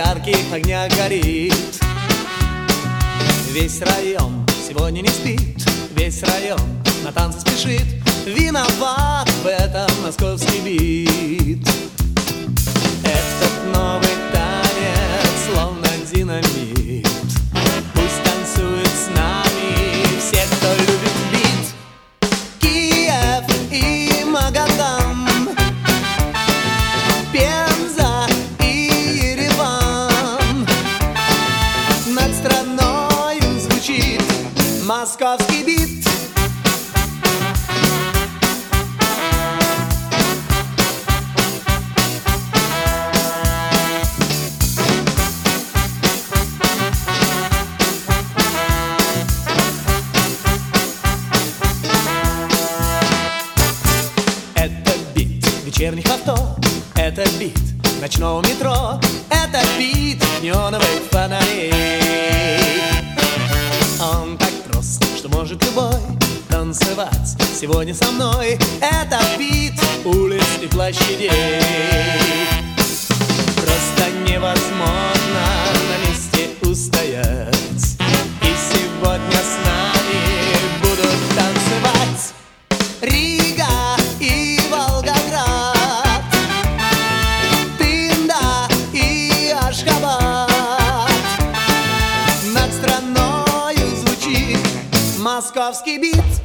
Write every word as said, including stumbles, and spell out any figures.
ярких огнях горит. Весь район сегодня не спит, весь район на танцы спешит. Виноват в этом московский бит. Этот новый танец словно динамит. Пусть танцует с нами все, кто любит бит. Киев и Магадан, Пенза и Ереван. Над страною звучит московский бит. Вечерних авто, это бит ночного метро, это бит неоновых фонарей. Он так прост, что может любой танцевать сегодня со мной. Это бит улиц и площадей. Просто невозможно на месте устоять, и сегодня с нами будут танцевать Рига и Волгоград, московский бит.